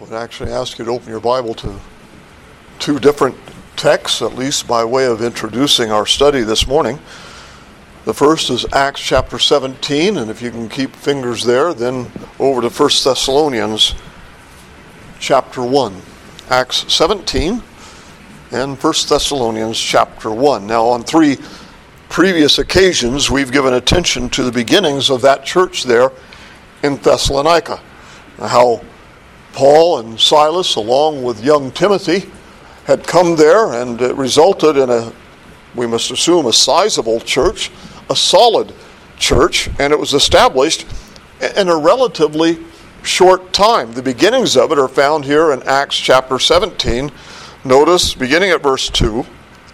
would actually ask you to open your Bible to two different texts, at least by way of introducing our study this morning. The first is Acts chapter 17, and if you can keep fingers there, then over to 1 Thessalonians chapter 1. Acts 17 and 1 Thessalonians chapter 1. Now, on three previous occasions, we've given attention to the beginnings of that church there in Thessalonica. How Paul and Silas, along with young Timothy, had come there, and it resulted in we must assume, a sizable church, a solid church, and it was established in a relatively short time. The beginnings of it are found here in Acts chapter 17. Notice, beginning at verse 2,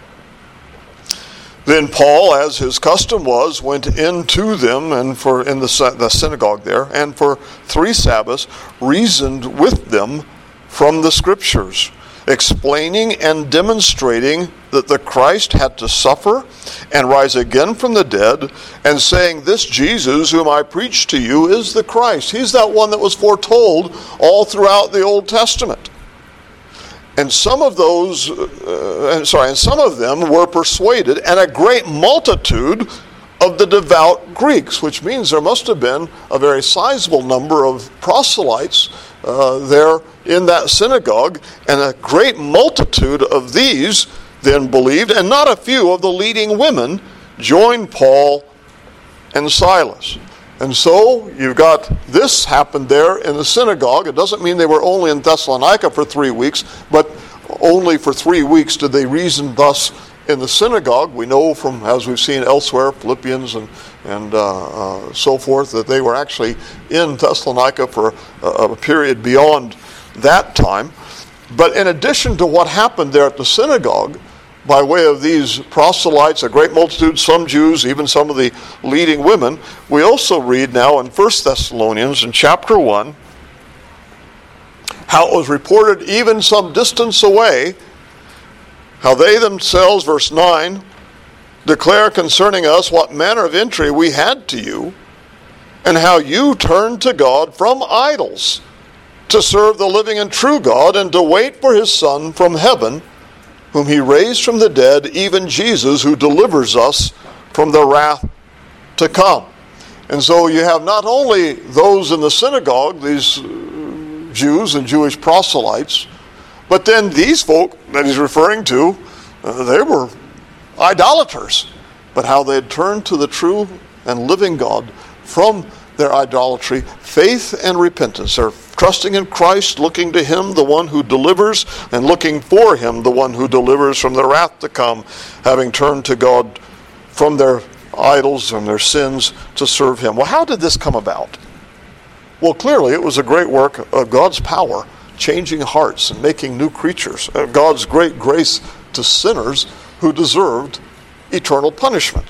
"Then Paul, as his custom was, went into them in the synagogue there, and for 3 Sabbaths reasoned with them from the Scriptures, explaining and demonstrating that the Christ had to suffer and rise again from the dead, and saying, 'This Jesus whom I preach to you is the Christ.'" He's that one that was foretold all throughout the Old Testament. And some of them were persuaded, and a great multitude of the devout Greeks, which means there must have been a very sizable number of proselytes there in that synagogue, and a great multitude of these then believed, and not a few of the leading women joined Paul and Silas. And so you've got this happened there in the synagogue. It doesn't mean they were only in Thessalonica for 3 weeks, but only for 3 weeks did they reason thus in the synagogue. We know from, as we've seen elsewhere, Philippians and so forth, that they were actually in Thessalonica for a period beyond that time. But in addition to what happened there at the synagogue, by way of these proselytes, a great multitude, some Jews, even some of the leading women, we also read now in 1 Thessalonians in chapter 1, how it was reported even some distance away, how they themselves, verse 9, declare concerning us what manner of entry we had to you, and how you turned to God from idols to serve the living and true God, and to wait for his Son from heaven, whom he raised from the dead, even Jesus, who delivers us from the wrath to come. And so you have not only those in the synagogue, these Jews and Jewish proselytes, but then these folk that he's referring to, they were idolaters. But how they had turned to the true and living God from their idolatry, faith and repentance. They're trusting in Christ, looking to him, the one who delivers, and looking for him, the one who delivers from the wrath to come, having turned to God from their idols and their sins to serve him. Well, how did this come about? Well, clearly it was a great work of God's power, changing hearts and making new creatures. God's great grace to sinners who deserved eternal punishment.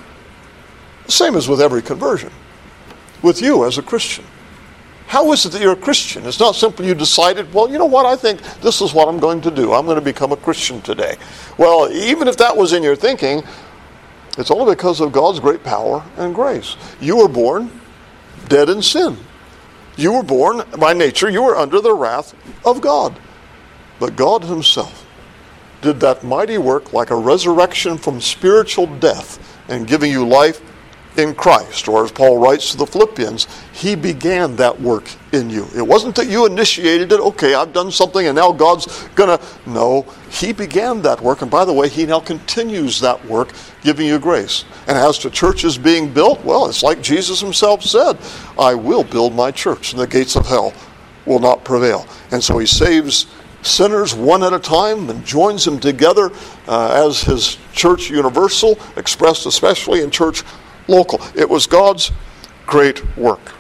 The same as with every conversion. With you as a Christian. How is it that you're a Christian? It's not simply you decided, well, you know what, I think this is what I'm going to do. I'm going to become a Christian today. Well, even if that was in your thinking, it's only because of God's great power and grace. You were born dead in sin. You were born, by nature, you were under the wrath of God. But God himself did that mighty work like a resurrection from spiritual death and giving you life in Christ. Or as Paul writes to the Philippians, he began that work in you. It wasn't that you initiated it, okay, I've done something and now God's gonna... No, he began that work, and by the way, he now continues that work, giving you grace. And as to churches being built, well, it's like Jesus himself said, I will build my church, and the gates of hell will not prevail. And so he saves sinners one at a time and joins them together as his church universal, expressed especially in church local. It was God's great work.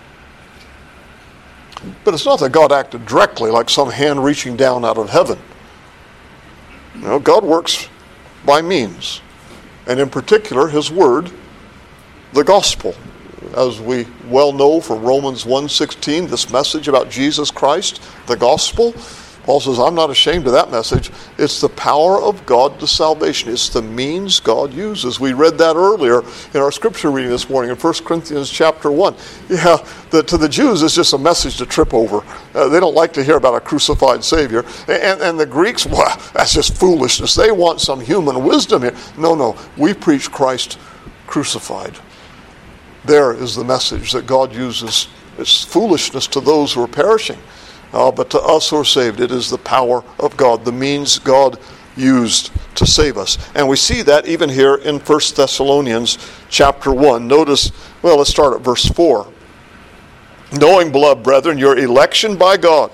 But it's not that God acted directly like some hand reaching down out of heaven. You know, God works by means. And in particular, his word, the gospel. As we well know from Romans 1:16, this message about Jesus Christ, the gospel, Paul says, I'm not ashamed of that message. It's the power of God to salvation. It's the means God uses. We read that earlier in our scripture reading this morning in 1 Corinthians chapter 1. Yeah, to the Jews, it's just a message to trip over. They don't like to hear about a crucified Savior. And the Greeks, well, that's just foolishness. They want some human wisdom here. No, we preach Christ crucified. There is the message that God uses. It's foolishness to those who are perishing. But to us who are saved, it is the power of God, the means God used to save us. And we see that even here in 1 Thessalonians chapter 1. Notice, well, let's start at verse 4. Knowing, beloved brethren, your election by God.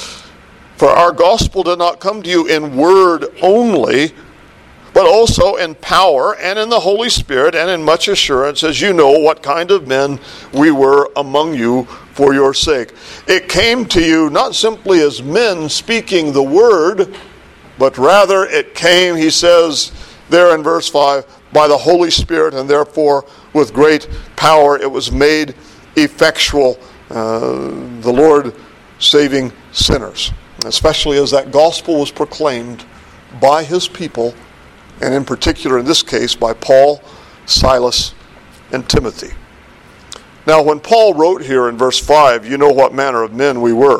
For our gospel did not come to you in word only, but also in power and in the Holy Spirit and in much assurance, as you know what kind of men we were among you for your sake. It came to you not simply as men speaking the word, but rather it came, he says there in verse 5, by the Holy Spirit, and therefore with great power it was made effectual, the Lord saving sinners. Especially as that gospel was proclaimed by his people, and in particular in this case by Paul, Silas, and Timothy. Now when Paul wrote here in verse 5, you know what manner of men we were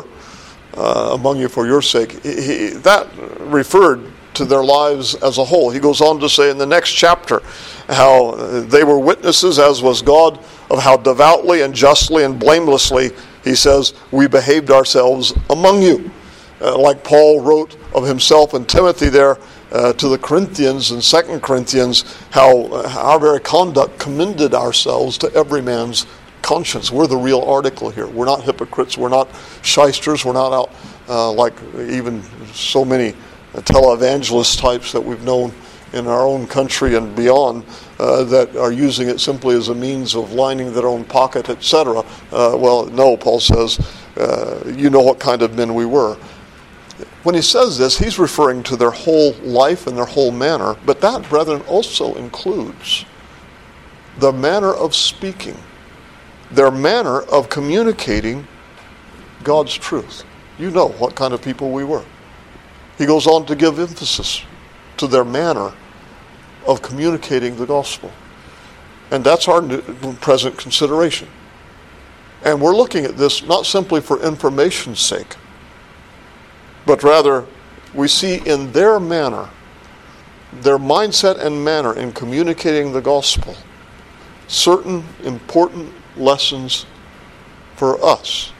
among you for your sake, that referred to their lives as a whole. He goes on to say in the next chapter how they were witnesses, as was God, of how devoutly and justly and blamelessly, he says, we behaved ourselves among you. Like Paul wrote of himself and Timothy there to the Corinthians in 2 Corinthians, how our very conduct commended ourselves to every man's conscience. We're the real article here. We're not hypocrites. We're not shysters. We're not out like even so many televangelist types that we've known in our own country and beyond that are using it simply as a means of lining their own pocket, etc. Well, no, Paul says, you know what kind of men we were. When he says this, he's referring to their whole life and their whole manner, but that, brethren, also includes the manner of speaking, their manner of communicating God's truth. You know what kind of people we were. He goes on to give emphasis to their manner of communicating the gospel. And that's our present consideration. And we're looking at this not simply for information's sake, but rather we see in their manner, their mindset and manner in communicating the gospel, certain important lessons for us.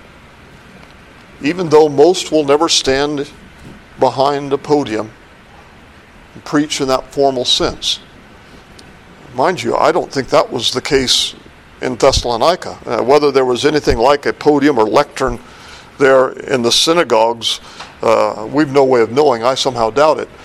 Even though most will never stand behind a podium and preach in that formal sense. Mind you, I don't think that was the case in Thessalonica. Whether there was anything like a podium or lectern there in the synagogues, we've no way of knowing. I somehow doubt it.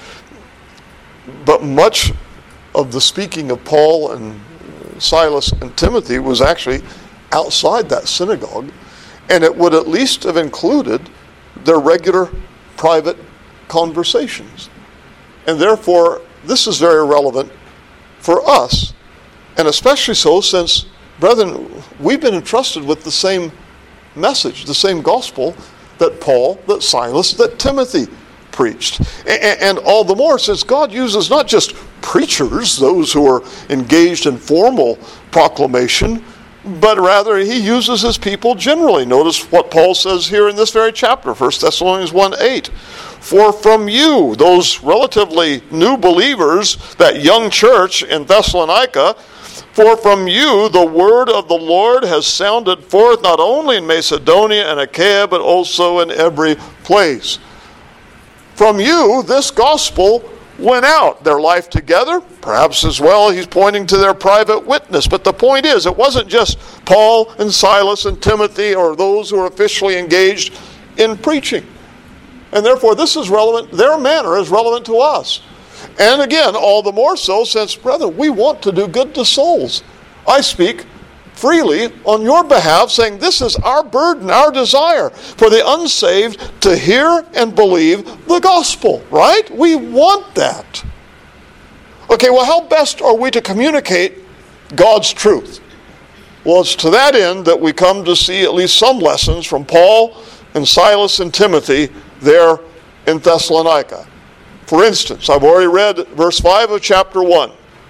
But much of the speaking of Paul and Silas and Timothy was actually outside that synagogue, and it would at least have included their regular private conversations. And therefore, this is very relevant for us, and especially so since, brethren, we've been entrusted with the same message, the same gospel that Paul, that Silas, that Timothy preached. And all the more since God uses not just preachers, those who are engaged in formal proclamation, but rather he uses his people generally. Notice what Paul says here in this very chapter, 1 Thessalonians 1:8. For from you, those relatively new believers, that young church in Thessalonica, for from you the word of the Lord has sounded forth not only in Macedonia and Achaia, but also in every place. From you, this gospel went out. Their life together, perhaps as well, he's pointing to their private witness. But the point is, it wasn't just Paul and Silas and Timothy or those who are officially engaged in preaching. And therefore, this is relevant, their manner is relevant to us. And again, all the more so since, brother, we want to do good to souls. I speak freely on your behalf, saying this is our burden, our desire for the unsaved to hear and believe the gospel, right? We want that. Okay, well, how best are we to communicate God's truth? Well, it's to that end that we come to see at least some lessons from Paul and Silas and Timothy there in Thessalonica. For instance, I've already read verse 5 of chapter 1,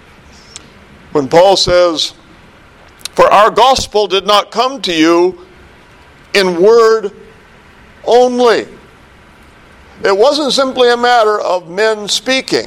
when Paul says, "For our gospel did not come to you in word only." It wasn't simply a matter of men speaking.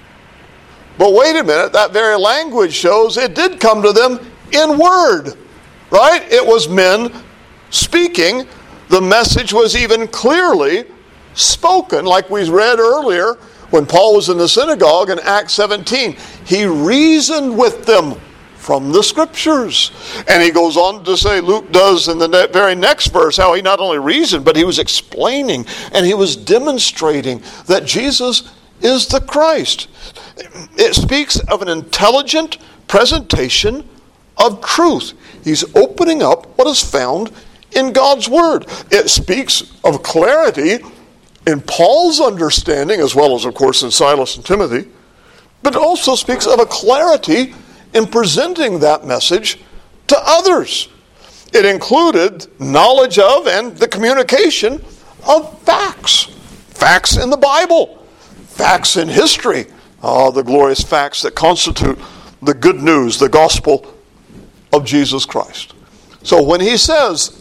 But wait a minute, that very language shows it did come to them in word, right? It was men speaking. The message was even clearly spoken, like we read earlier when Paul was in the synagogue in Acts 17. He reasoned with them from the Scriptures. And he goes on to say, Luke does in the very next verse, how he not only reasoned, but he was explaining and he was demonstrating that Jesus is the Christ. It speaks of an intelligent presentation of truth. He's opening up what is found in God's Word. It speaks of clarity in Paul's understanding, as well as, of course, in Silas and Timothy, but it also speaks of a clarity in presenting that message to others. It included knowledge of and the communication of facts. Facts in the Bible. Facts in history. The glorious facts that constitute the good news, the gospel of Jesus Christ. So when he says,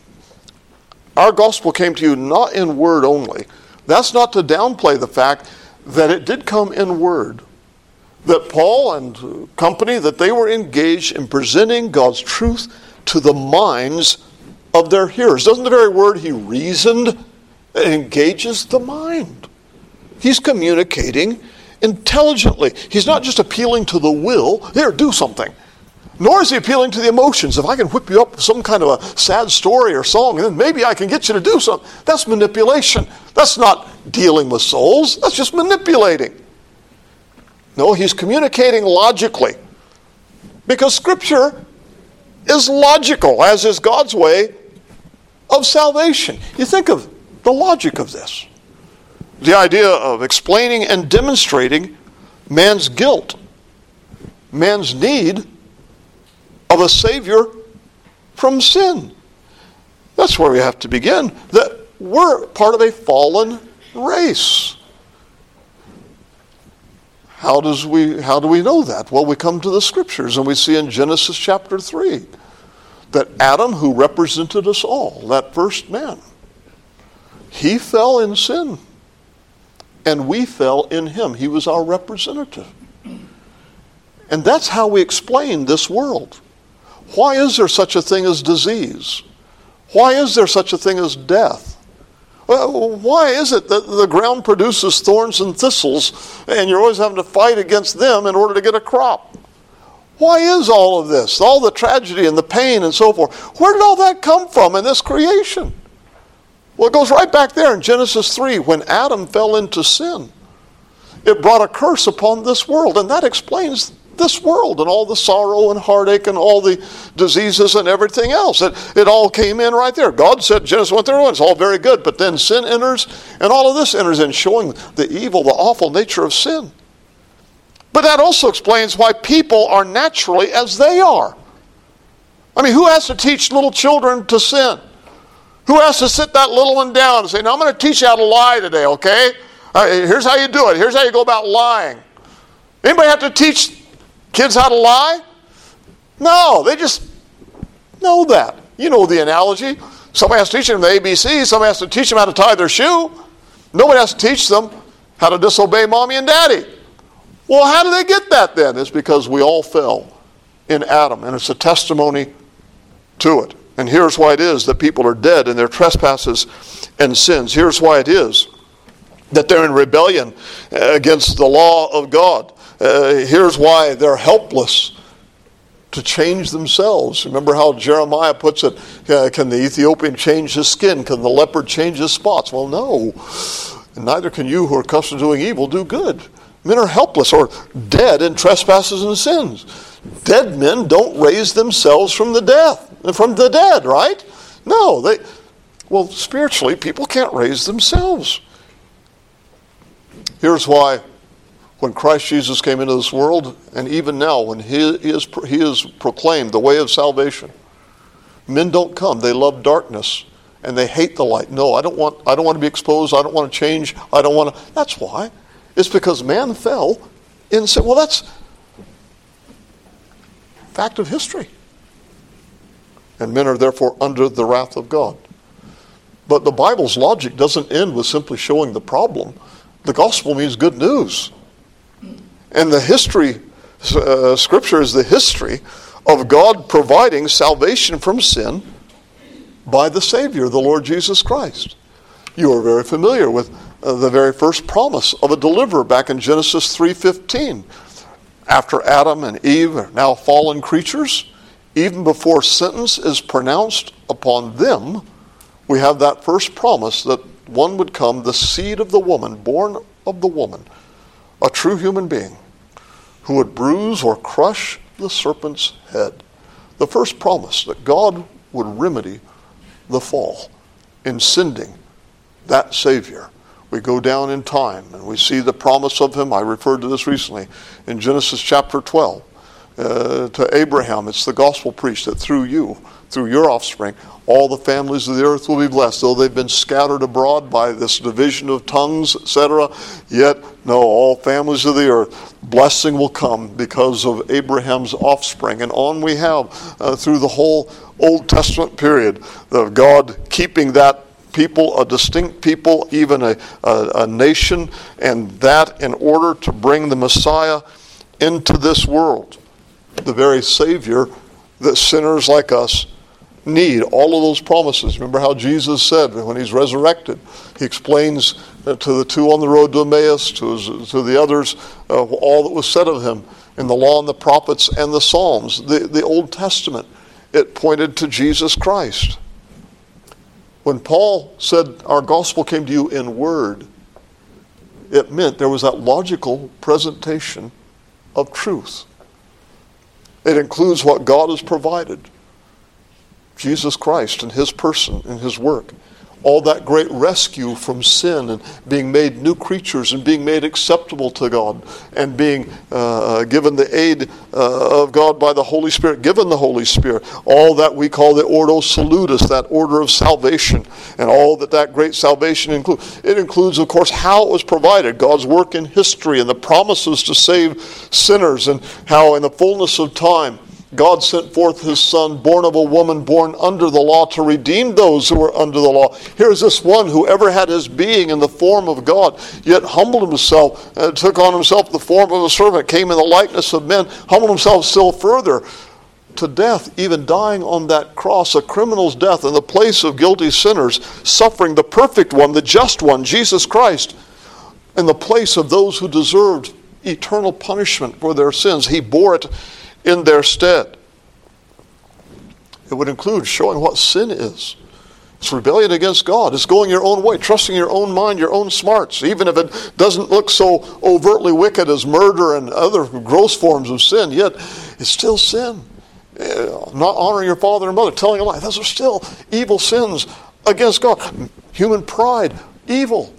our gospel came to you not in word only, that's not to downplay the fact that it did come in word. That Paul and company, that they were engaged in presenting God's truth to the minds of their hearers. Doesn't the very word he reasoned, it engages the mind. He's communicating intelligently. He's not just appealing to the will, here, do something. Nor is he appealing to the emotions. If I can whip you up with some kind of a sad story or song, and then maybe I can get you to do something. That's manipulation. That's not dealing with souls. That's just manipulating. No, he's communicating logically. Because Scripture is logical, as is God's way of salvation. You think of the logic of this. The idea of explaining and demonstrating man's guilt, man's need of a Savior from sin. That's where we have to begin. That we're part of a fallen race. How do we know that? Well, we come to the Scriptures and we see in Genesis chapter 3 that Adam, who represented us all, that first man, he fell in sin. And we fell in him. He was our representative. And that's how we explain this world. Why is there such a thing as disease? Why is there such a thing as death? Why is it that the ground produces thorns and thistles and you're always having to fight against them in order to get a crop? Why is all of this? All the tragedy and the pain and so forth. Where did all that come from in this creation? Well, it goes right back there in Genesis 3 when Adam fell into sin. It brought a curse upon this world, and that explains this world and all the sorrow and heartache and all the diseases and everything else. It all came in right there. God said, Genesis 1:31, it's all very good, but then sin enters, and all of this enters in, showing the evil, the awful nature of sin. But that also explains why people are naturally as they are. I mean, who has to teach little children to sin? Who has to sit that little one down and say, now I'm going to teach you how to lie today, okay? Here's how you do it. Here's how you go about lying. Anybody have to teach kids how to lie? No, they just know that. You know the analogy. Somebody has to teach them the ABC. Somebody has to teach them how to tie their shoe. Nobody has to teach them how to disobey mommy and daddy. Well, how do they get that then? It's because we all fell in Adam, and it's a testimony to it. And here's why it is that people are dead in their trespasses and sins. Here's why it is that they're in rebellion against the law of God. Here's why they're helpless to change themselves. Remember how Jeremiah puts it, can the Ethiopian change his skin? Can the leopard change his spots? Well, no. And neither can you who are accustomed to doing evil do good. Men are helpless or dead in trespasses and sins. Dead men don't raise themselves from the dead, right? No, spiritually, people can't raise themselves. Here's why when Christ Jesus came into this world, and even now when he is proclaimed the way of salvation, men don't come. They love darkness and they hate the light. No, I don't want to be exposed. I don't want to change. I don't want to. That's why. It's because man fell in sin. Well, that's fact of history. And men are therefore under the wrath of God. But the Bible's logic doesn't end with simply showing the problem. The gospel means good news. And the history, Scripture is the history of God providing salvation from sin by the Savior, the Lord Jesus Christ. You are very familiar with the very first promise of a deliverer back in Genesis 3:15. After Adam and Eve are now fallen creatures, even before sentence is pronounced upon them, we have that first promise that one would come, the seed of the woman, born of the woman, a true human being, who would bruise or crush the serpent's head. The first promise that God would remedy the fall in sending that Savior. We go down in time and we see the promise of him. I referred to this recently in Genesis chapter 12. To Abraham, it's the gospel preached that through you, through your offspring, all the families of the earth will be blessed. Though they've been scattered abroad by this division of tongues, etc., yet, no, all families of the earth, blessing will come because of Abraham's offspring. And on we have, through the whole Old Testament period, of God keeping that people, a distinct people, even a nation, and that in order to bring the Messiah into this world, the very Savior that sinners like us need. All of those promises. Remember how Jesus said when he's resurrected, he explains to the two on the road to Emmaus, to the others, all that was said of him in the law and the prophets and the Psalms. The Old Testament, it pointed to Jesus Christ. When Paul said, our gospel came to you in word, it meant there was that logical presentation of truth. It includes what God has provided. Jesus Christ and his person and his work. All that great rescue from sin and being made new creatures and being made acceptable to God and being given the aid of God by the Holy Spirit, given the Holy Spirit. All that we call the Ordo Salutis, that order of salvation, and all that great salvation includes. It includes, of course, how it was provided, God's work in history and the promises to save sinners, and how in the fullness of time God sent forth his Son, born of a woman, born under the law, to redeem those who were under the law. Here's this one who ever had his being in the form of God, yet humbled himself, took on himself the form of a servant, came in the likeness of men, humbled himself still further to death, even dying on that cross, a criminal's death in the place of guilty sinners, suffering the perfect one, the just one, Jesus Christ, in the place of those who deserved eternal punishment for their sins. He bore it in their stead. It would include showing what sin is. It's rebellion against God. It's going your own way, trusting your own mind, your own smarts, even if it doesn't look so overtly wicked as murder and other gross forms of sin, yet it's still sin. Not honoring your father and mother, telling a lie, those are still evil sins against God. Human pride, evil.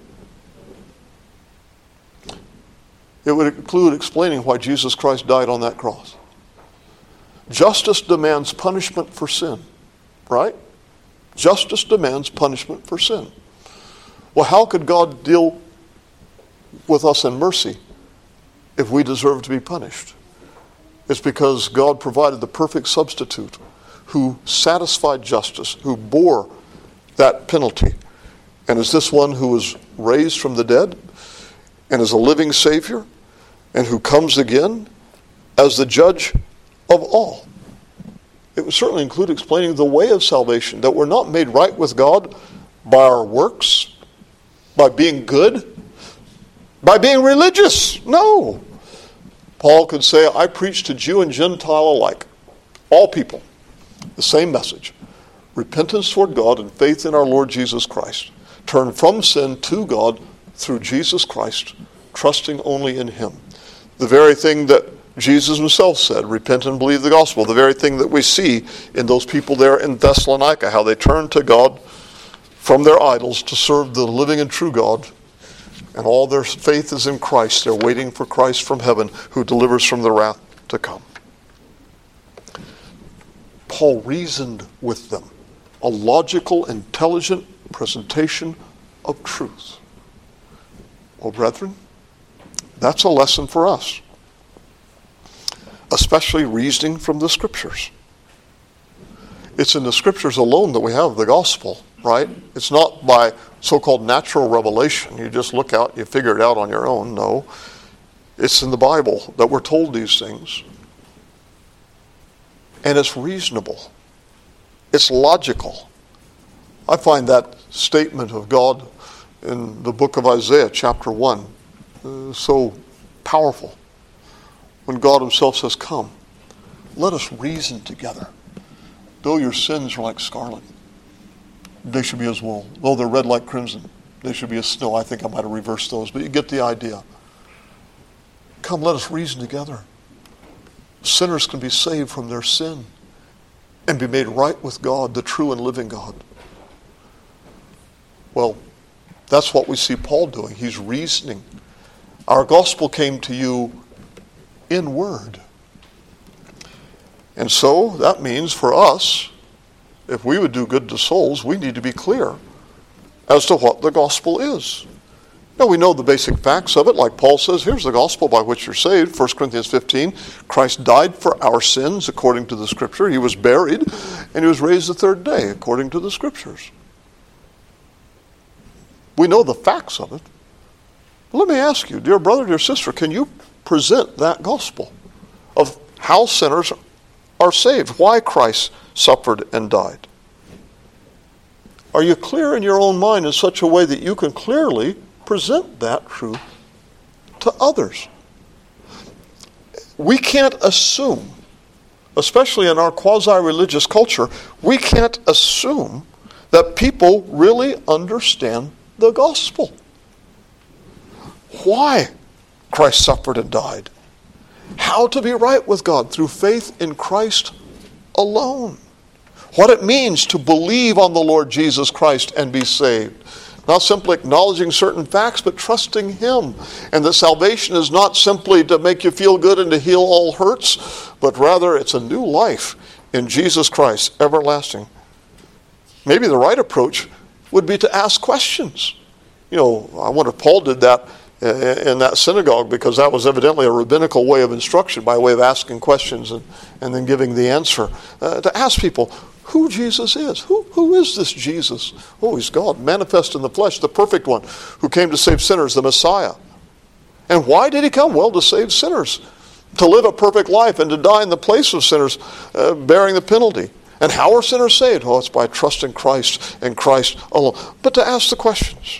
It would include explaining why Jesus Christ died on that cross. Justice demands punishment for sin, right? Justice demands punishment for sin. Well, how could God deal with us in mercy if we deserve to be punished? It's because God provided the perfect substitute who satisfied justice, who bore that penalty. And is this one who was raised from the dead and is a living Savior and who comes again as the judge of all. It would certainly include explaining the way of salvation, that we're not made right with God by our works, by being good, by being religious. No. Paul could say, I preach to Jew and Gentile alike, all people, the same message. Repentance toward God and faith in our Lord Jesus Christ. Turn from sin to God through Jesus Christ, trusting only in him. The very thing that Jesus himself said, repent and believe the gospel. The very thing that we see in those people there in Thessalonica, how they turned to God from their idols to serve the living and true God. And all their faith is in Christ. They're waiting for Christ from heaven who delivers from the wrath to come. Paul reasoned with them a logical, intelligent presentation of truth. Well, brethren, that's a lesson for us, especially reasoning from the Scriptures. It's in the Scriptures alone that we have the gospel, right? It's not by so-called natural revelation. You just look out, you figure it out on your own. No. It's in the Bible that we're told these things. And it's reasonable. It's logical. I find that statement of God in the book of Isaiah, chapter 1, so powerful. When God himself says, come, let us reason together. Though your sins are like scarlet, they should be as wool. Though they're red like crimson, they should be as snow. I think I might have reversed those, but you get the idea. Come, let us reason together. Sinners can be saved from their sin and be made right with God, the true and living God. Well, that's what we see Paul doing. He's reasoning. Our gospel came to you in word. And so that means for us, if we would do good to souls, we need to be clear as to what the gospel is. Now we know the basic facts of it, like Paul says, here's the gospel by which you're saved. 1 Corinthians 15, Christ died for our sins according to the Scripture. He was buried, and he was raised the third day according to the Scriptures. We know the facts of it. But let me ask you, dear brother, dear sister, can you present that gospel of how sinners are saved, why Christ suffered and died? Are you clear in your own mind in such a way that you can clearly present that truth to others? We can't assume, especially in our quasi-religious culture, we can't assume that people really understand the gospel. Why Christ suffered and died. How to be right with God through faith in Christ alone. What it means to believe on the Lord Jesus Christ and be saved. Not simply acknowledging certain facts, but trusting him. And that salvation is not simply to make you feel good and to heal all hurts, but rather it's a new life in Jesus Christ, everlasting. Maybe the right approach would be to ask questions. You know, I wonder if Paul did that in that synagogue, because that was evidently a rabbinical way of instruction, by way of asking questions and then giving the answer. To ask people who Jesus is. Who is this Jesus? Oh, he's God, manifest in the flesh, the perfect one, who came to save sinners, the Messiah. And why did he come? Well, to save sinners, to live a perfect life and to die in the place of sinners, bearing the penalty. And how are sinners saved? Oh, it's by trusting Christ and Christ alone. But to ask the questions.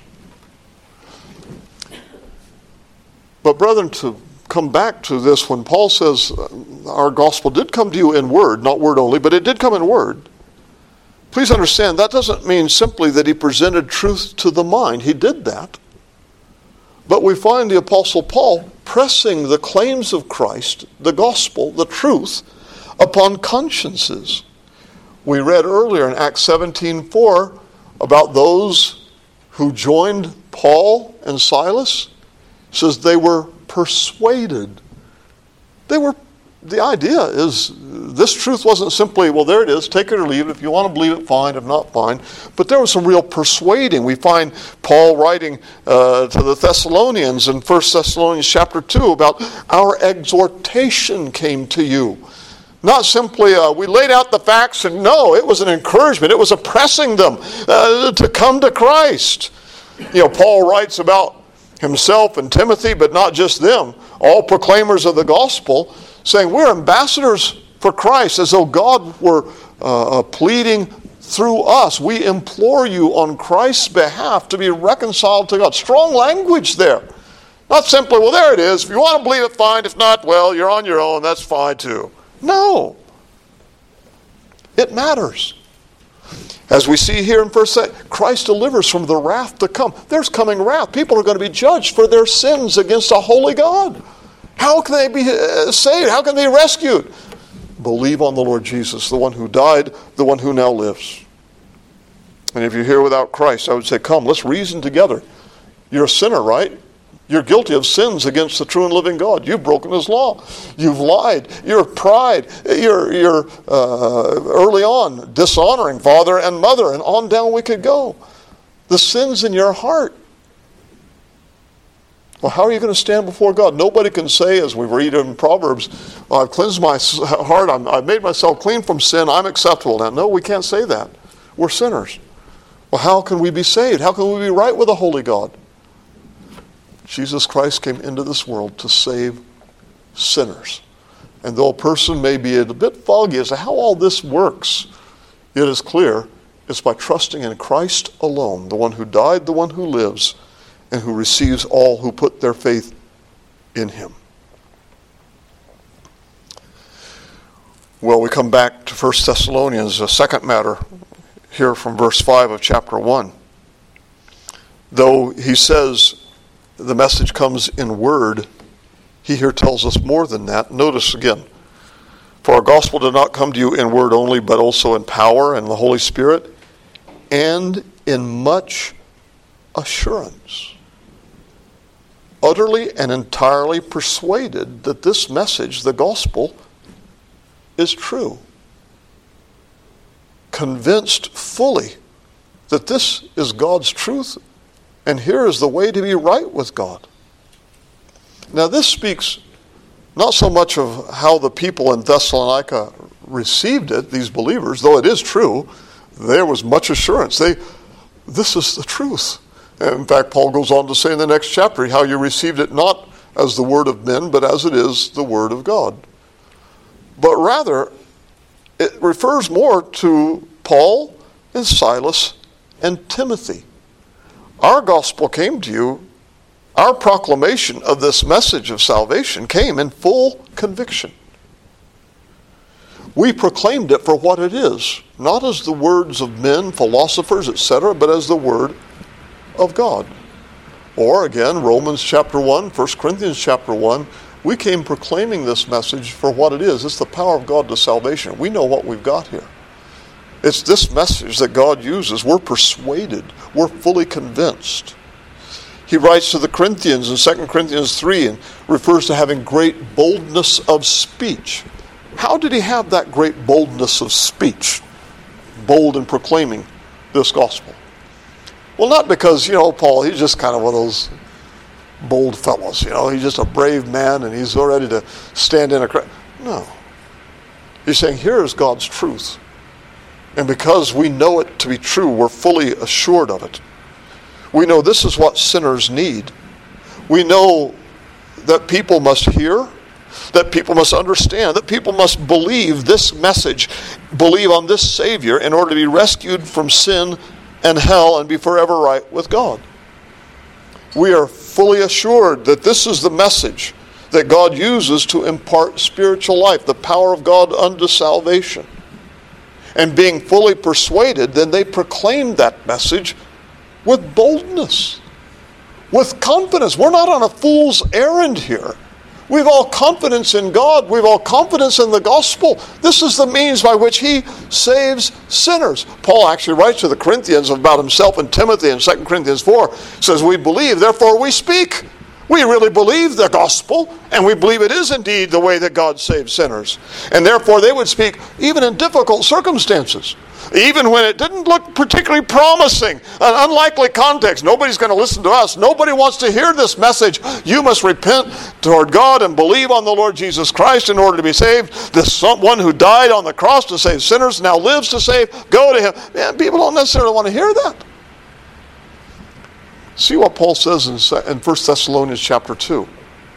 But brethren, to come back to this, when Paul says our gospel did come to you in word, not word only, but it did come in word. Please understand, that doesn't mean simply that he presented truth to the mind. He did that. But we find the Apostle Paul pressing the claims of Christ, the gospel, the truth, upon consciences. We read earlier in Acts 17:4 about those who joined Paul and Silas. It says they were persuaded. The idea is this truth wasn't simply, well, there it is, take it or leave it. If you want to believe it, fine. If not, fine. But there was some real persuading. We find Paul writing to the Thessalonians in 1 Thessalonians chapter 2 about our exhortation came to you. Not simply, we laid out the facts, and no, it was an encouragement. It was a pressing them to come to Christ. You know, Paul writes about himself and Timothy, but not just them, all proclaimers of the gospel, saying we're ambassadors for Christ, as though God were pleading through us. We implore you on Christ's behalf to be reconciled to God. Strong language there. Not simply, well, there it is. If you want to believe it, fine. If not, well, you're on your own. That's fine too. No. It matters. As we see here in 1 Christ delivers from the wrath to come. There's coming wrath. People are going to be judged for their sins against a holy God. How can they be saved? How can they be rescued? Believe on the Lord Jesus, the one who died, the one who now lives. And if you're here without Christ, I would say, come, let's reason together. You're a sinner, right? You're guilty of sins against the true and living God. You've broken his law. You've lied. You're pride. You're early on dishonoring father and mother, and on down we could go. The sin's in your heart. Well, how are you going to stand before God? Nobody can say, as we read in Proverbs, I've cleansed my heart, I've made myself clean from sin, I'm acceptable now. No, we can't say that. We're sinners. Well, how can we be saved? How can we be right with a holy God? Jesus Christ came into this world to save sinners. And though a person may be a bit foggy as to how all this works, it is clear it's by trusting in Christ alone, the one who died, the one who lives, and who receives all who put their faith in him. Well, we come back to 1 Thessalonians, a second matter, here from verse 5 of chapter 1. Though he says the message comes in word, he here tells us more than that. Notice again, for our gospel did not come to you in word only, but also in power and the Holy Spirit, and in much assurance. Utterly and entirely persuaded that this message, the gospel, is true. Convinced fully that this is God's truth, and here is the way to be right with God. Now this speaks not so much of how the people in Thessalonica received it, these believers, though it is true, there was much assurance. This is the truth. And in fact, Paul goes on to say in the next chapter how you received it not as the word of men, but as it is the word of God. But rather, it refers more to Paul and Silas and Timothy. Our gospel came to you, our proclamation of this message of salvation came in full conviction. We proclaimed it for what it is, not as the words of men, philosophers, etc., but as the word of God. Or again, Romans chapter 1, 1 Corinthians chapter 1, we came proclaiming this message for what it is. It's the power of God to salvation. We know what we've got here. It's this message that God uses. We're persuaded. We're fully convinced. He writes to the Corinthians in 2 Corinthians 3 and refers to having great boldness of speech. How did he have that great boldness of speech? Bold in proclaiming this gospel. Well, not because, Paul, he's just kind of one of those bold fellows. He's just a brave man and he's ready to stand in a crowd. No. He's saying, here is God's truth. And because we know it to be true, we're fully assured of it. We know this is what sinners need. We know that people must hear, that people must understand, that people must believe this message, believe on this Savior in order to be rescued from sin and hell and be forever right with God. We are fully assured that this is the message that God uses to impart spiritual life, the power of God unto salvation. And being fully persuaded, then they proclaim that message with boldness, with confidence. We're not on a fool's errand here. We've all confidence in God. We've all confidence in the gospel. This is the means by which he saves sinners. Paul actually writes to the Corinthians about himself and Timothy in 2 Corinthians 4. Says, we believe, therefore we speak. We really believe the gospel, and we believe it is indeed the way that God saves sinners. And therefore they would speak even in difficult circumstances. Even when it didn't look particularly promising, an unlikely context. Nobody's going to listen to us. Nobody wants to hear this message. You must repent toward God and believe on the Lord Jesus Christ in order to be saved. This one who died on the cross to save sinners now lives to save. Go to him. Man, people don't necessarily want to hear that. See what Paul says in 1 Thessalonians chapter 2.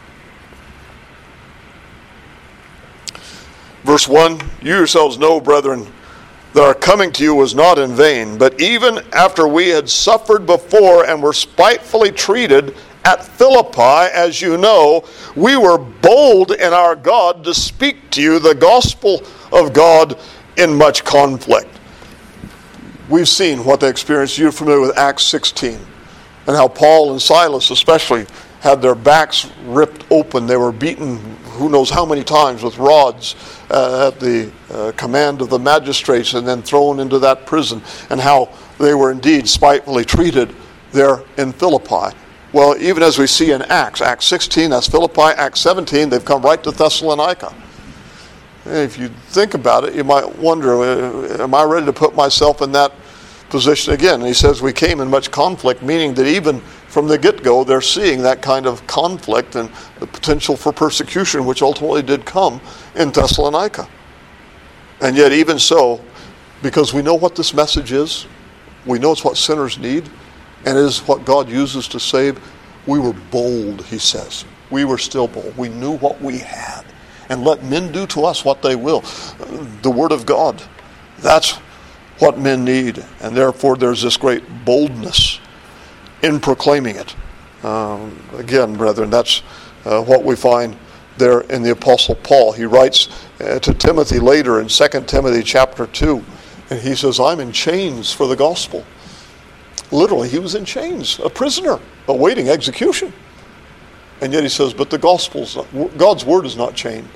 Verse 1, you yourselves know, brethren, that our coming to you was not in vain, but even after we had suffered before and were spitefully treated at Philippi, as you know, we were bold in our God to speak to you the gospel of God in much conflict. We've seen what they experienced. You're familiar with Acts 16. And how Paul and Silas especially had their backs ripped open. They were beaten who knows how many times with rods at the command of the magistrates and then thrown into that prison. And how they were indeed spitefully treated there in Philippi. Well, even as we see in Acts 16, that's Philippi, Acts 17, they've come right to Thessalonica. If you think about it, you might wonder, am I ready to put myself in that position again? And he says we came in much conflict, meaning that even from the get-go, they're seeing that kind of conflict and the potential for persecution, which ultimately did come in Thessalonica. And yet even so, because we know what this message is, we know it's what sinners need, and it is what God uses to save, we were bold, he says. We were still bold. We knew what we had. And let men do to us what they will. The Word of God, that's what men need. And therefore there's this great boldness in proclaiming it. Again, brethren, that's what we find there in the Apostle Paul. He writes to Timothy later in 2 Timothy chapter 2, and he says, I'm in chains for the gospel. Literally, he was in chains, a prisoner, awaiting execution. And yet he says, but the gospel's, God's word is not chained.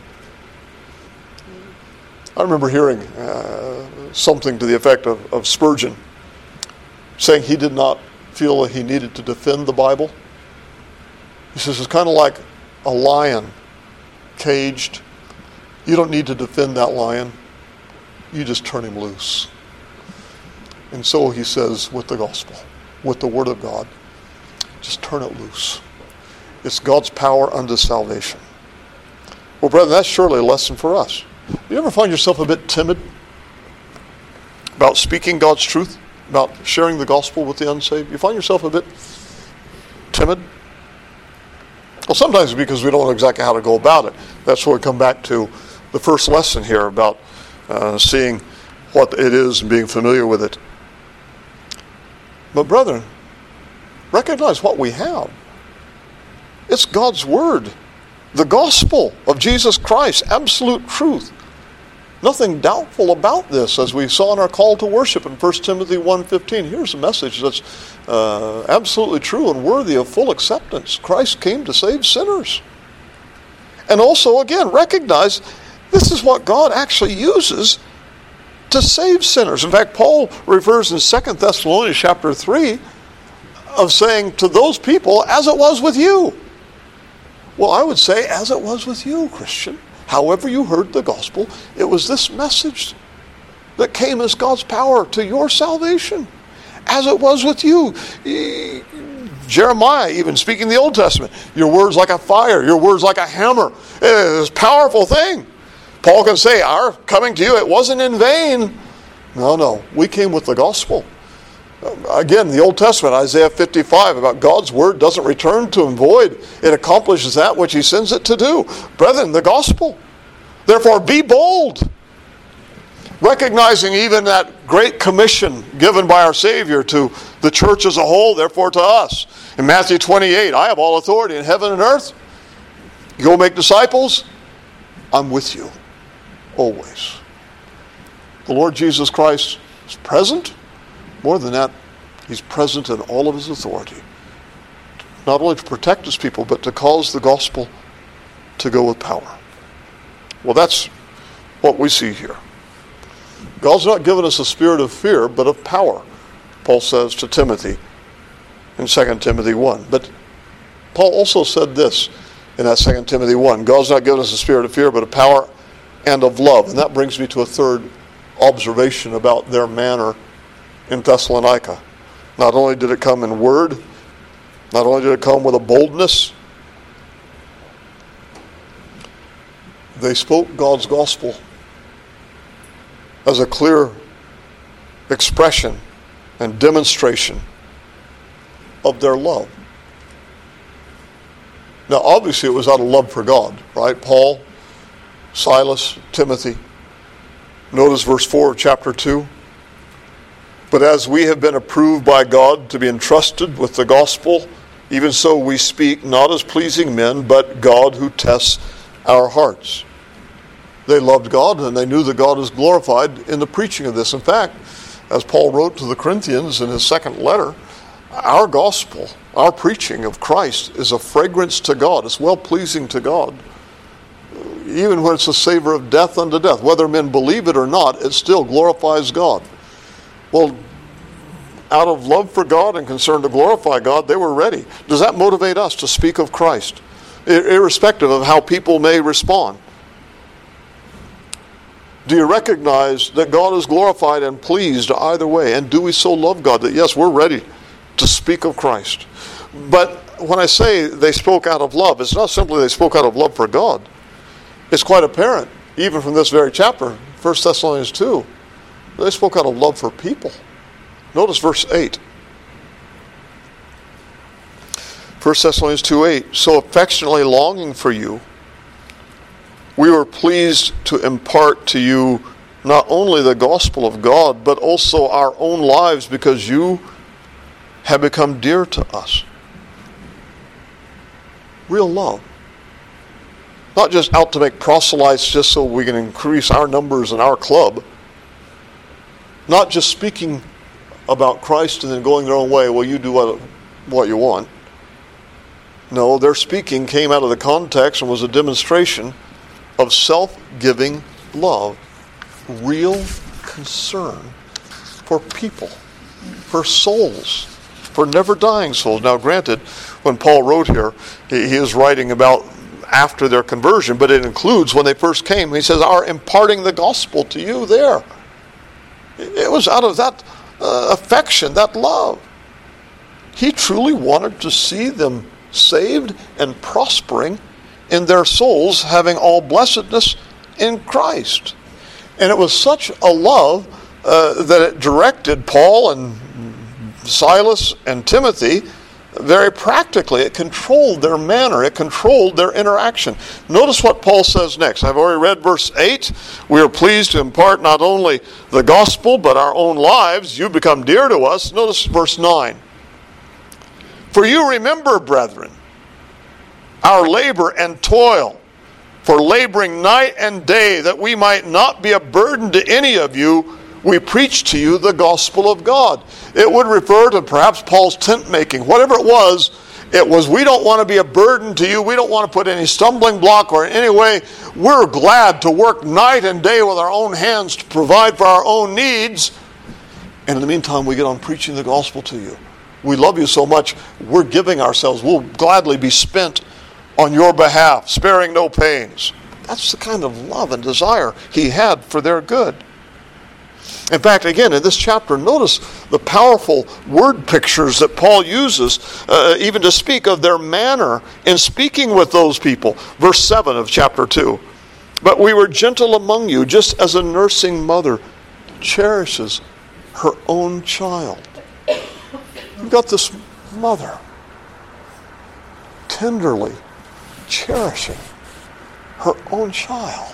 I remember hearing something to the effect of Spurgeon saying he did not feel that he needed to defend the Bible. He says it's kind of like a lion caged. You don't need to defend that lion. You just turn him loose. And so he says with the gospel, with the word of God, just turn it loose. It's God's power unto salvation. Well, brethren, that's surely a lesson for us. You ever find yourself a bit timid about speaking God's truth, about sharing the gospel with the unsaved? You find yourself a bit timid? Well, sometimes because we don't know exactly how to go about it. That's where we come back to the first lesson here about seeing what it is and being familiar with it. But brethren, recognize what we have. It's God's word, the gospel of Jesus Christ, absolute truth. Nothing doubtful about this, as we saw in our call to worship in 1 Timothy 1:15. Here's a message that's absolutely true and worthy of full acceptance. Christ came to save sinners. And also, again, recognize this is what God actually uses to save sinners. In fact, Paul refers in 2 Thessalonians chapter 3 of saying to those people, as it was with you. Well, I would say, as it was with you, Christian. However you heard the gospel, it was this message that came as God's power to your salvation. As it was with you. Jeremiah, even speaking the Old Testament, your word's like a fire, your word's like a hammer. It's a powerful thing. Paul can say, our coming to you, it wasn't in vain. No, we came with the gospel. Again, the Old Testament, Isaiah 55, about God's word doesn't return to him void. It accomplishes that which he sends it to do. Brethren, the gospel. Therefore, be bold. Recognizing even that great commission given by our Savior to the church as a whole, therefore to us. In Matthew 28, I have all authority in heaven and earth. Go make disciples. I'm with you. Always. The Lord Jesus Christ is present. More than that, he's present in all of his authority. Not only to protect his people, but to cause the gospel to go with power. Well, that's what we see here. God's not given us a spirit of fear, but of power, Paul says to Timothy in 2 Timothy 1. But Paul also said this in that 2 Timothy 1. God's not given us a spirit of fear, but of power and of love. And that brings me to a third observation about their manner in Thessalonica. Not only did it come in word, not only did it come with a boldness, they spoke God's gospel as a clear expression and demonstration of their love. Now, obviously it was out of love for God, right? Paul, Silas, Timothy. Notice verse 4 of chapter 2. But as we have been approved by God to be entrusted with the gospel, even so we speak, not as pleasing men, but God who tests our hearts. They loved God, and they knew that God is glorified in the preaching of this. In fact, as Paul wrote to the Corinthians in his second letter, our gospel, our preaching of Christ is a fragrance to God. It's well-pleasing to God. Even when it's a savor of death unto death. Whether men believe it or not, it still glorifies God. Well, out of love for God and concern to glorify God, they were ready. Does that motivate us to speak of Christ, irrespective of how people may respond? Do you recognize that God is glorified and pleased either way? And do we so love God that, yes, we're ready to speak of Christ? But when I say they spoke out of love, it's not simply they spoke out of love for God. It's quite apparent, even from this very chapter, 1 Thessalonians 2, they spoke out of love for people. Notice verse 8. 1 Thessalonians 2:8, so affectionately longing for you, we were pleased to impart to you not only the gospel of God, but also our own lives, because you have become dear to us. Real love. Not just out to make proselytes just so we can increase our numbers in our club. Not just speaking about Christ and then going their own way, well, you do what you want. No, their speaking came out of the context and was a demonstration of self-giving love, real concern for people, for souls, for never-dying souls. Now, granted, when Paul wrote here, he is writing about after their conversion, but it includes when they first came. He says, our imparting the gospel to you there. It was out of that affection, that love. He truly wanted to see them saved and prospering in their souls, having all blessedness in Christ. And it was such a love that it directed Paul and Silas and Timothy very practically. It controlled their manner. It controlled their interaction. Notice what Paul says next. I've already read verse 8. We are pleased to impart not only the gospel, but our own lives. You become dear to us. Notice verse 9. For you remember, brethren, our labor and toil, for laboring night and day, that we might not be a burden to any of you, we preach to you the gospel of God. It would refer to perhaps Paul's tent making. Whatever it was, we don't want to be a burden to you. We don't want to put any stumbling block or in any way. We're glad to work night and day with our own hands to provide for our own needs. And in the meantime, we get on preaching the gospel to you. We love you so much, we're giving ourselves. We'll gladly be spent on your behalf, sparing no pains. That's the kind of love and desire he had for their good. In fact, again, in this chapter, notice the powerful word pictures that Paul uses, even to speak of their manner in speaking with those people. Verse 7 of chapter 2. But we were gentle among you, just as a nursing mother cherishes her own child. You've got this mother tenderly cherishing her own child.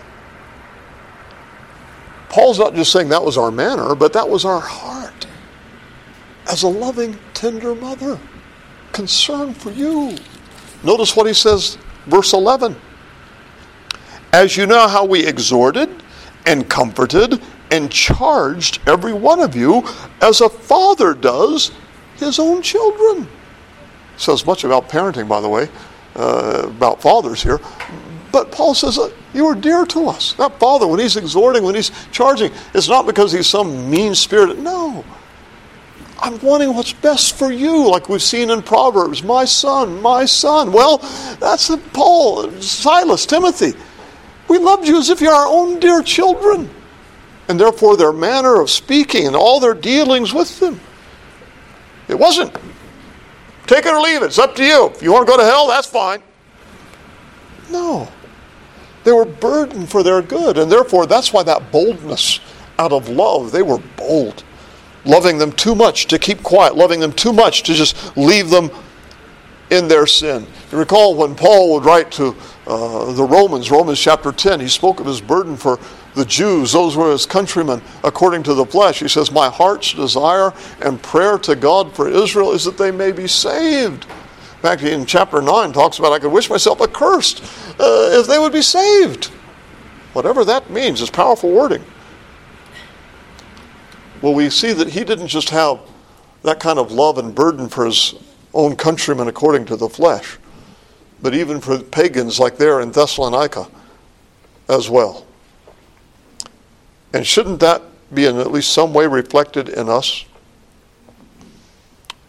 Paul's not just saying that was our manner, but that was our heart. As a loving, tender mother, concern for you. Notice what he says, verse 11. As you know how we exhorted and comforted and charged every one of you as a father does his own children. It says much about parenting, by the way, about fathers here. But Paul says, you are dear to us. That father, when he's exhorting, when he's charging, it's not because he's some mean-spirited. No. I'm wanting what's best for you, like we've seen in Proverbs. My son, my son. Well, that's Paul, Silas, Timothy. We loved you as if you're our own dear children. And therefore their manner of speaking and all their dealings with them. It wasn't, take it or leave it. It's up to you. If you want to go to hell, that's fine. No. They were burdened for their good, and therefore that's why that boldness out of love, they were bold. Loving them too much to keep quiet, loving them too much to just leave them in their sin. You recall when Paul would write to the Romans chapter 10, he spoke of his burden for the Jews, those were his countrymen according to the flesh. He says, my heart's desire and prayer to God for Israel is that they may be saved. In fact, in chapter 9 talks about, I could wish myself accursed if they would be saved. Whatever that means is powerful wording. Well, we see that he didn't just have that kind of love and burden for his own countrymen according to the flesh, but even for pagans like there in Thessalonica as well. And shouldn't that be in at least some way reflected in us?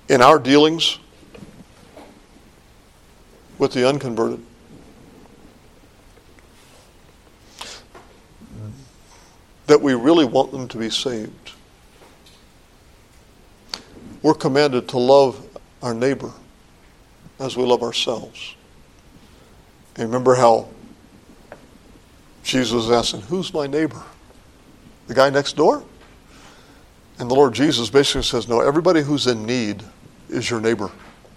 in our dealings with the unconverted? That we really want them to be saved. We're commanded to love our neighbor as we love ourselves. And remember how Jesus was asking, who's my neighbor? The guy next door? And the Lord Jesus basically says, no, everybody who's in need is your neighbor.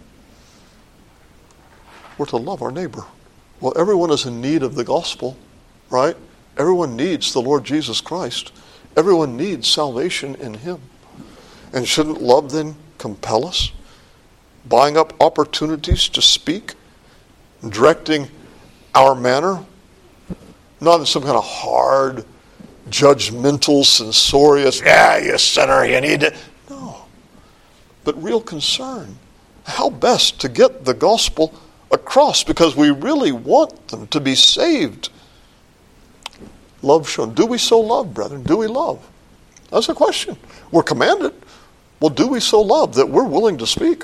We're to love our neighbor. Well, everyone is in need of the gospel, right? Everyone needs the Lord Jesus Christ. Everyone needs salvation in Him. And shouldn't love then compel us? Buying up opportunities to speak, directing our manner, not in some kind of hard, judgmental, censorious, you sinner, you need to. No. But real concern. How best to get the gospel across, because we really want them to be saved. Love shown. Do we so love, brethren? Do we love? That's the question. We're commanded. Well, do we so love that we're willing to speak?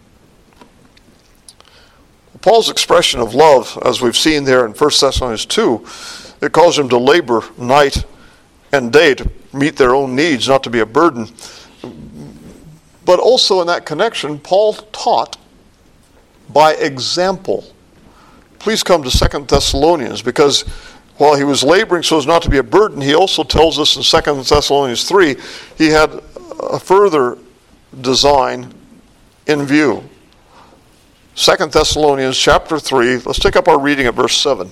Paul's expression of love, as we've seen there in 1 Thessalonians 2, it calls them to labor night and day to meet their own needs, not to be a burden. But also in that connection, Paul taught by example. Please come to 2 Thessalonians, because while he was laboring so as not to be a burden, he also tells us in 2 Thessalonians 3, he had a further design in view. 2 Thessalonians chapter 3, let's take up our reading at verse 7.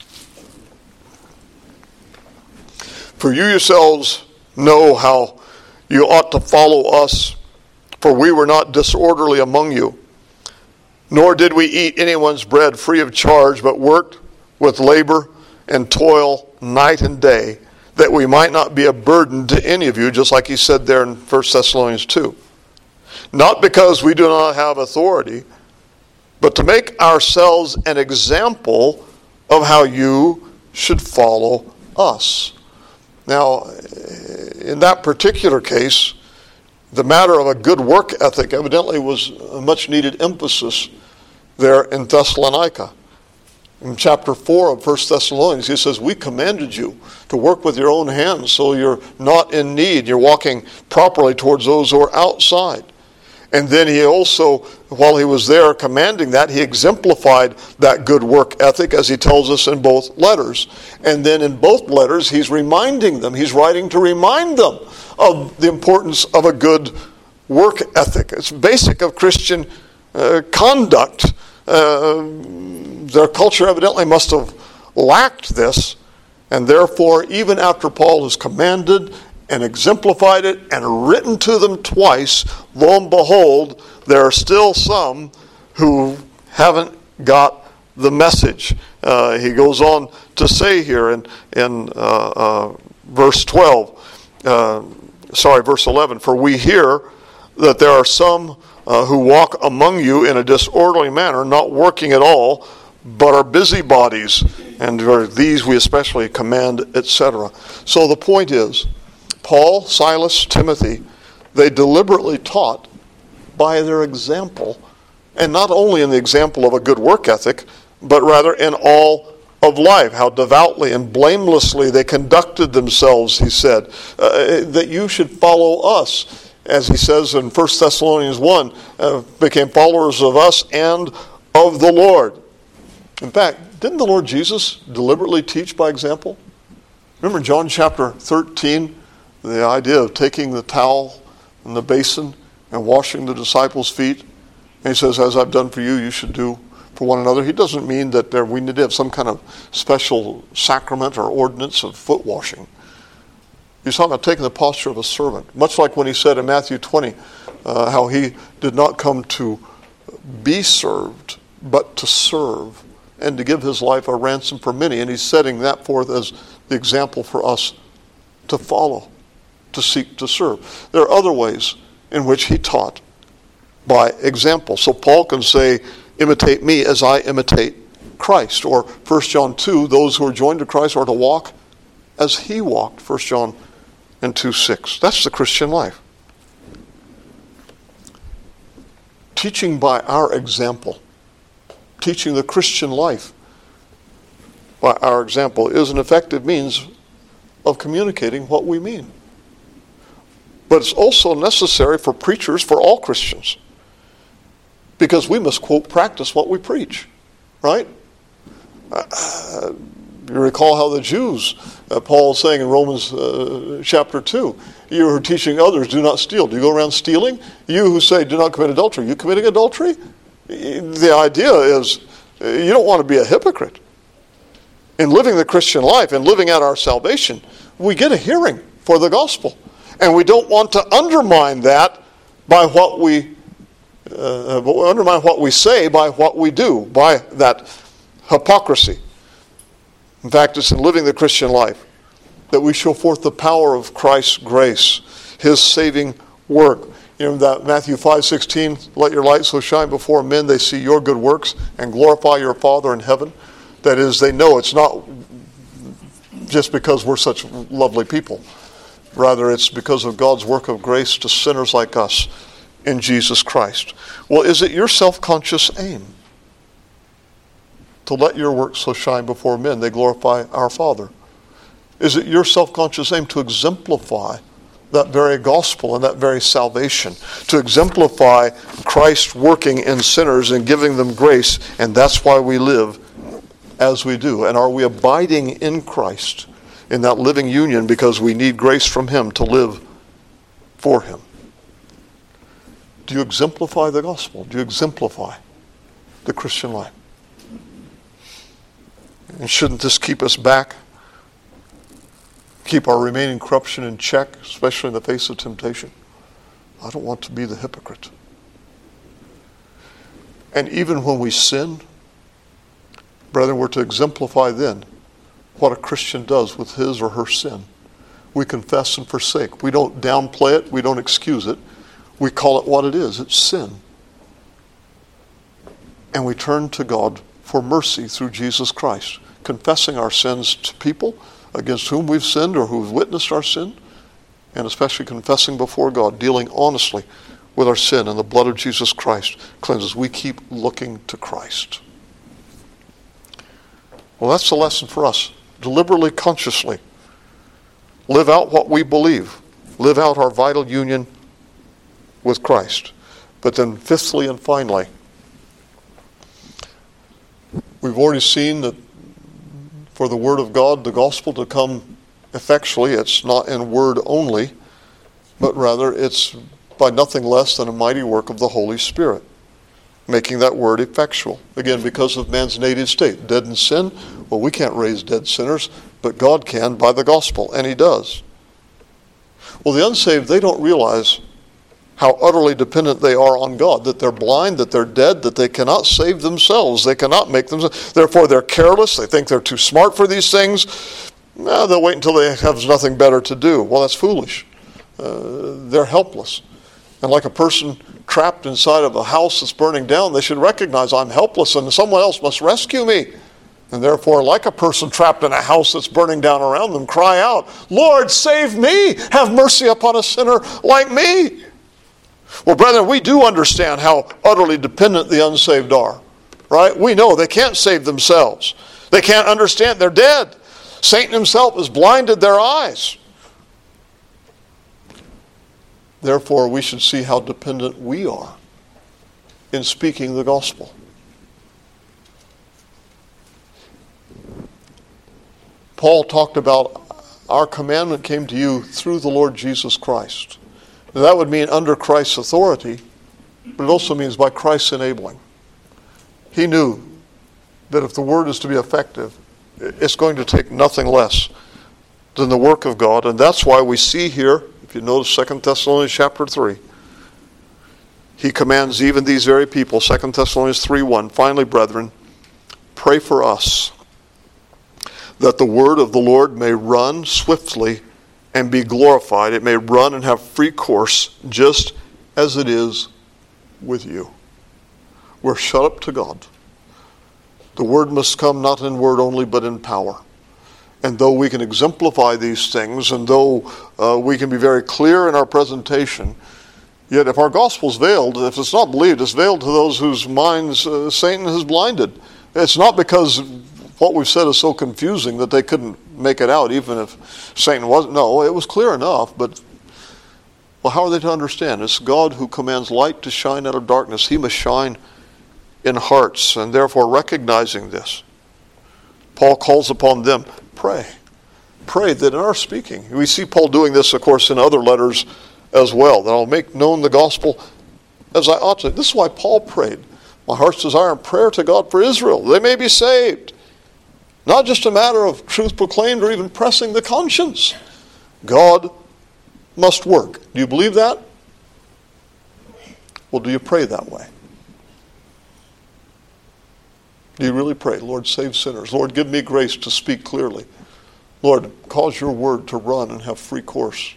For you yourselves know how you ought to follow us, for we were not disorderly among you, nor did we eat anyone's bread free of charge, but worked with labor and toil night and day, that we might not be a burden to any of you, just like he said there in 1 Thessalonians 2. Not because we do not have authority, but to make ourselves an example of how you should follow us. Now, in that particular case, the matter of a good work ethic evidently was a much needed emphasis there in Thessalonica. In chapter 4 of 1 Thessalonians, he says, we commanded you to work with your own hands so you're not in need. You're walking properly towards those who are outside. And then he also, while he was there commanding that, he exemplified that good work ethic, as he tells us in both letters. And then in both letters, he's reminding them, he's writing to remind them of the importance of a good work ethic. It's basic of Christian conduct. Their culture evidently must have lacked this, and therefore, even after Paul has commanded and exemplified it and written to them twice, lo and behold, there are still some who haven't got the message. He goes on to say here in verse 11, for we hear that there are some who walk among you in a disorderly manner, not working at all, but are busybodies, and these we especially command, etc. So the point is, Paul, Silas, Timothy, they deliberately taught by their example, and not only in the example of a good work ethic, but rather in all of life, how devoutly and blamelessly they conducted themselves, he said, that you should follow us, as he says in 1 Thessalonians 1, became followers of us and of the Lord. In fact, didn't the Lord Jesus deliberately teach by example? Remember in John chapter 13, the idea of taking the towel and the basin and washing the disciples' feet. And he says, as I've done for you, you should do for one another. He doesn't mean that we need to have some kind of special sacrament or ordinance of foot washing. He's talking about taking the posture of a servant. Much like when he said in Matthew 20, how he did not come to be served, but to serve, and to give his life a ransom for many. And he's setting that forth as the example for us to follow, to seek to serve. There are other ways in which he taught by example. So Paul can say, imitate me as I imitate Christ. Or 1 John 2, those who are joined to Christ are to walk as he walked. 1 John and 2:6. That's the Christian life. teaching by our example, teaching the Christian life by our example is an effective means of communicating what we mean. But it's also necessary for preachers, for all Christians, because we must, quote, practice what we preach, right? You recall how the Jews, Paul is saying in Romans chapter 2, you who are teaching others, do not steal. Do you go around stealing? You who say, do not commit adultery, you committing adultery? The idea is you don't want to be a hypocrite. In living the Christian life and living out our salvation, we get a hearing for the gospel. And we don't want to undermine that by what we say, by what we do, by that hypocrisy. In fact, it's in living the Christian life that we show forth the power of Christ's grace, his saving work. You know that Matthew 5:16, let your light so shine before men they see your good works and glorify your Father in heaven. That is, they know it's not just because we're such lovely people. Rather, it's because of God's work of grace to sinners like us in Jesus Christ. Well, is it your self-conscious aim to let your work so shine before men they glorify our Father? Is it your self-conscious aim to exemplify that very gospel and that very salvation, to exemplify Christ working in sinners and giving them grace, and that's why we live as we do? And are we abiding in Christ, in that living union, because we need grace from him to live for him? Do you exemplify the gospel? Do you exemplify the Christian life? And shouldn't this keep us back? Keep our remaining corruption in check, especially in the face of temptation? I don't want to be the hypocrite. And even when we sin, brethren, we're to exemplify then what a Christian does with his or her sin. We confess and forsake. We don't downplay it. We don't excuse it. We call it what it is. It's sin. And we turn to God for mercy through Jesus Christ, confessing our sins to people against whom we've sinned or who've witnessed our sin, and especially confessing before God, dealing honestly with our sin, and the blood of Jesus Christ cleanses. We keep looking to Christ. Well, that's the lesson for us. Deliberately, consciously live out what we believe. Live out our vital union with Christ. But then fifthly and finally, we've already seen that for the Word of God, the gospel, to come effectually, it's not in word only, but rather it's by nothing less than a mighty work of the Holy Spirit, making that word effectual. Again, because of man's native state, dead in sin. Well, we can't raise dead sinners, but God can by the gospel, and he does. Well, the unsaved, they don't realize how utterly dependent they are on God, that they're blind, that they're dead, that they cannot save themselves. They cannot make themselves. Therefore, they're careless. They think they're too smart for these things. No, they'll wait until they have nothing better to do. Well, that's foolish. They're helpless. And like a person trapped inside of a house that's burning down, they should recognize I'm helpless and someone else must rescue me. And therefore, like a person trapped in a house that's burning down around them, cry out, Lord, save me! Have mercy upon a sinner like me! Well, brethren, we do understand how utterly dependent the unsaved are, right? We know they can't save themselves. They can't understand. They're dead. Satan himself has blinded their eyes. Therefore, we should see how dependent we are in speaking the gospel. Paul talked about our commandment came to you through the Lord Jesus Christ. Now, that would mean under Christ's authority, but it also means by Christ's enabling. He knew that if the word is to be effective, it's going to take nothing less than the work of God. And that's why we see here, if you notice 2 Thessalonians chapter 3, he commands even these very people, 2 Thessalonians 3:1, finally, brethren, pray for us, that the word of the Lord may run swiftly and be glorified. It may run and have free course, just as it is with you. We're shut up to God. The word must come not in word only, but in power. And though we can exemplify these things, and though we can be very clear in our presentation, Yet if our gospel is veiled, if it's not believed, it's veiled to those whose minds Satan has blinded. It's not because what we've said is so confusing that they couldn't make it out, even if Satan wasn't. No, it was clear enough, but well, how are they to understand? It's God who commands light to shine out of darkness. He must shine in hearts, and therefore recognizing this, Paul calls upon them, pray. Pray that in our speaking, we see Paul doing this, of course, in other letters as well, that I'll make known the gospel as I ought to. This is why Paul prayed. My heart's desire and prayer to God for Israel, they may be saved. Not just a matter of truth proclaimed or even pressing the conscience. God must work. Do you believe that? Well, do you pray that way? Do you really pray, Lord, save sinners? Lord, give me grace to speak clearly. Lord, cause your word to run and have free course.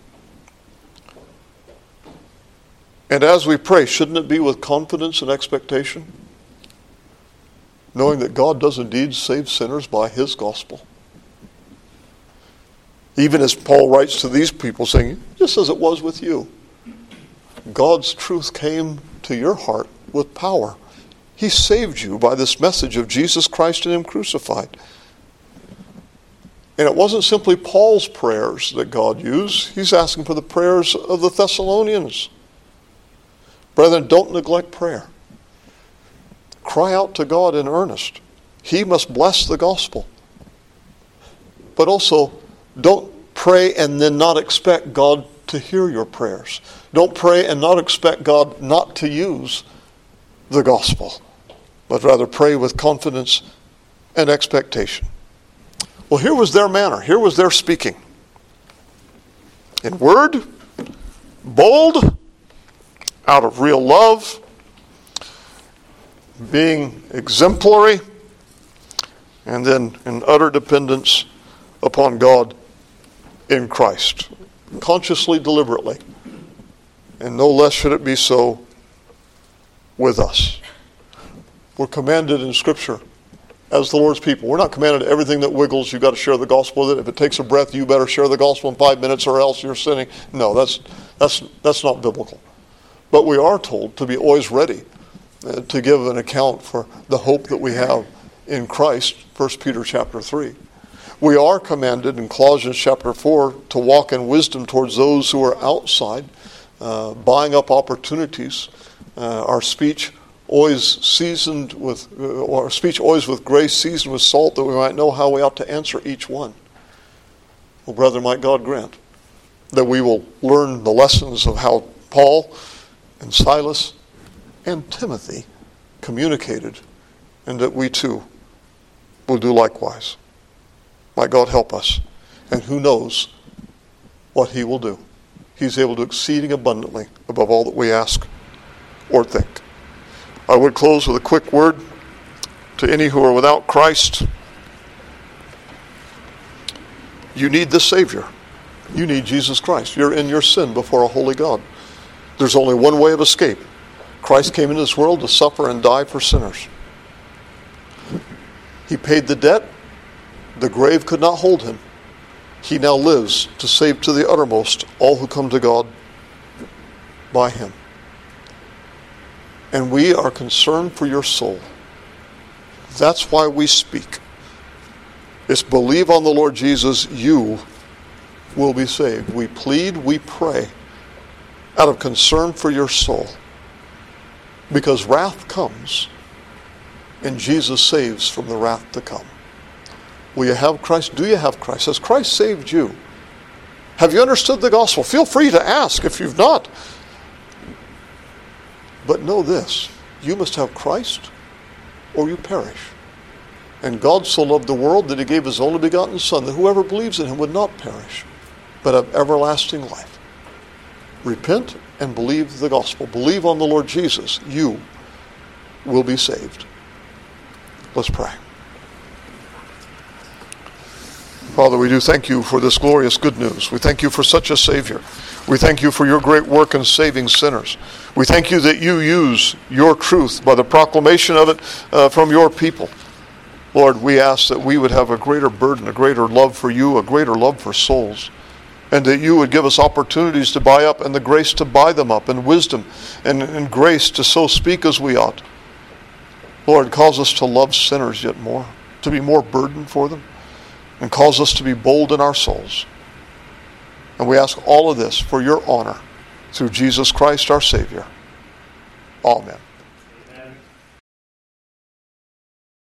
And as we pray, shouldn't it be with confidence and expectation? Knowing that God does indeed save sinners by his gospel. Even as Paul writes to these people saying, just as it was with you, God's truth came to your heart with power. He saved you by this message of Jesus Christ and him crucified. And it wasn't simply Paul's prayers that God used. He's asking for the prayers of the Thessalonians. Brethren, don't neglect prayer. Cry out to God in earnest. He must bless the gospel. But also, don't pray and then not expect God to hear your prayers. Don't pray and not expect God not to use the gospel, but rather pray with confidence and expectation. Well, here was their manner. Here was their speaking. In word, bold, out of real love, being exemplary, and then in utter dependence upon God in Christ. Consciously, deliberately. And no less should it be so with us. We're commanded in Scripture as the Lord's people. We're not commanded everything that wiggles, you've got to share the gospel with it. If it takes a breath, you better share the gospel in 5 minutes or else you're sinning. No, that's not biblical. But we are told to be always ready to give an account for the hope that we have in Christ, 1 Peter chapter 3. We are commanded in Colossians chapter 4 to walk in wisdom towards those who are outside, buying up opportunities. Our speech always with grace, seasoned with salt, that we might know how we ought to answer each one. Well, brethren, might God grant that we will learn the lessons of how Paul and Silas and Timothy communicated, and that we too will do likewise. Might God help us. And who knows what he will do. He's able to exceeding abundantly above all that we ask or think. I would close with a quick word to any who are without Christ. You need this Savior. You need Jesus Christ. You're in your sin before a holy God. There's only one way of escape. Christ came into this world to suffer and die for sinners. He paid the debt. The grave could not hold him. He now lives to save to the uttermost all who come to God by him. And we are concerned for your soul. That's why we speak. It's believe on the Lord Jesus, you will be saved. We plead, we pray out of concern for your soul. Because wrath comes, and Jesus saves from the wrath to come. Will you have Christ? Do you have Christ? Has Christ saved you? Have you understood the gospel? Feel free to ask if you've not. But know this, you must have Christ or you perish. And God so loved the world that he gave his only begotten Son, that whoever believes in him would not perish, but have everlasting life. Repent and believe the gospel. Believe on the Lord Jesus. You will be saved. Let's pray. Father, we do thank you for this glorious good news. We thank you for such a Savior. We thank you for your great work in saving sinners. We thank you that you use your truth by the proclamation of it from your people. Lord, we ask that we would have a greater burden, a greater love for you, a greater love for souls. and that you would give us opportunities to buy up, and the grace to buy them up, and wisdom, and grace to so speak as we ought. Lord, cause us to love sinners yet more, to be more burdened for them, and cause us to be bold in our souls. And we ask all of this for your honor through Jesus Christ our Savior. Amen.